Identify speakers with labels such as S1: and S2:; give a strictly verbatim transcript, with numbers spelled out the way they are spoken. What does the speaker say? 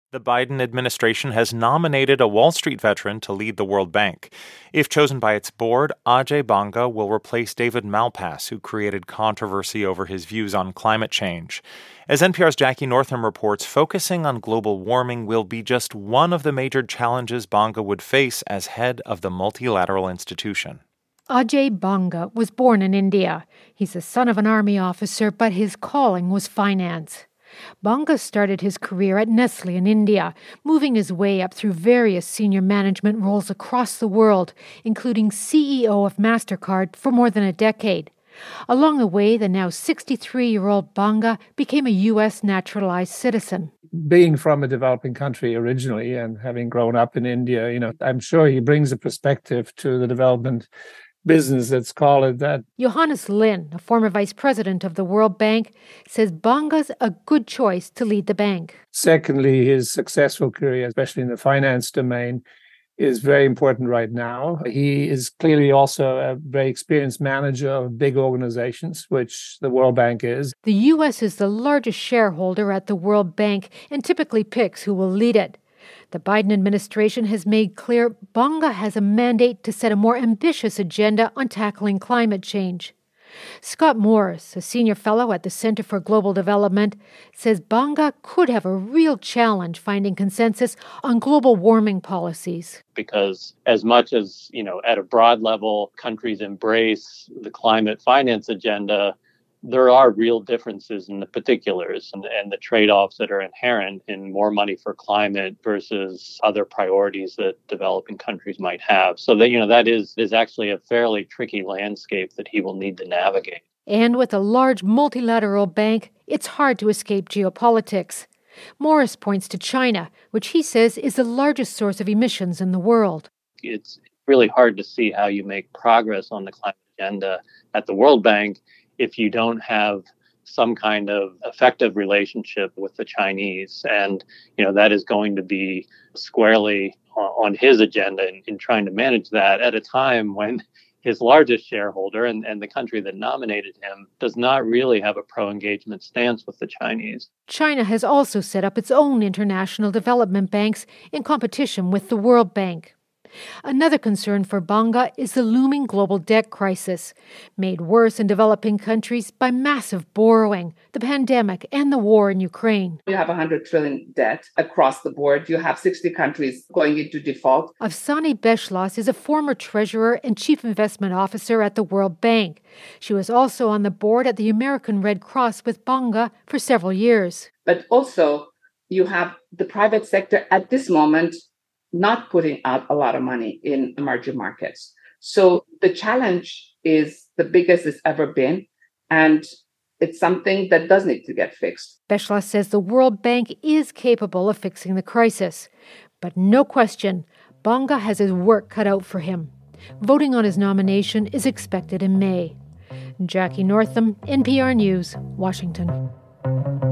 S1: The Biden administration has nominated a Wall Street veteran to lead the World Bank. If chosen by its board, Ajay Banga will replace David Malpass, who created controversy over his views on climate change. As N P R's Jackie Northam reports, focusing on global warming will be just one of the major challenges Banga would face as head of the multilateral institution.
S2: Ajay Banga was born in India. He's the son of an army officer, but his calling was finance. Banga started his career at Nestle in India, moving his way up through various senior management roles across the world, including C E O of MasterCard for more than a decade. Along the way, the now sixty-three-year-old Banga became a U S naturalized citizen.
S3: Being from a developing country originally and having grown up in India, you know, I'm sure he brings a perspective to the development business, let's call it that.
S2: Johannes Lin, a former vice president of the World Bank, says Banga's a good choice to lead the bank.
S3: Secondly, his successful career, especially in the finance domain, is very important right now. He is clearly also a very experienced manager of big organizations, which the World Bank is.
S2: The U S is the largest shareholder at the World Bank and typically picks who will lead it. The Biden administration has made clear Banga has a mandate to set a more ambitious agenda on tackling climate change. Scott Morris, a senior fellow at the Center for Global Development, says Banga could have a real challenge finding consensus on global warming policies.
S4: Because as much as, you know, at a broad level, countries embrace the climate finance agenda, there are real differences in the particulars and, and the trade-offs that are inherent in more money for climate versus other priorities that developing countries might have. So that, you know, that is, is actually a fairly tricky landscape that he will need to navigate.
S2: And with a large multilateral bank, it's hard to escape geopolitics. Morris points to China, which he says is the largest source of emissions in the world.
S4: It's really hard to see how you make progress on the climate agenda at the World Bank if you don't have some kind of effective relationship with the Chinese. And, you know, that is going to be squarely on his agenda in, in trying to manage that at a time when his largest shareholder and, and the country that nominated him does not really have a pro-engagement stance with the Chinese.
S2: China has also set up its own international development banks in competition with the World Bank. Another concern for Banga is the looming global debt crisis, made worse in developing countries by massive borrowing, the pandemic, and the war in Ukraine.
S5: You have one hundred trillion debt across the board. You have sixty countries going into default.
S2: Afsane Beschloss is a former treasurer and chief investment officer at the World Bank. She was also on the board at the American Red Cross with Banga for several years.
S5: But also, you have the private sector at this moment not putting out a lot of money in emerging markets. So the challenge is the biggest it's ever been, and it's something that does need to get fixed.
S2: Beschloss says the World Bank is capable of fixing the crisis. But no question, Banga has his work cut out for him. Voting on his nomination is expected in May. Jackie Northam, N P R News, Washington.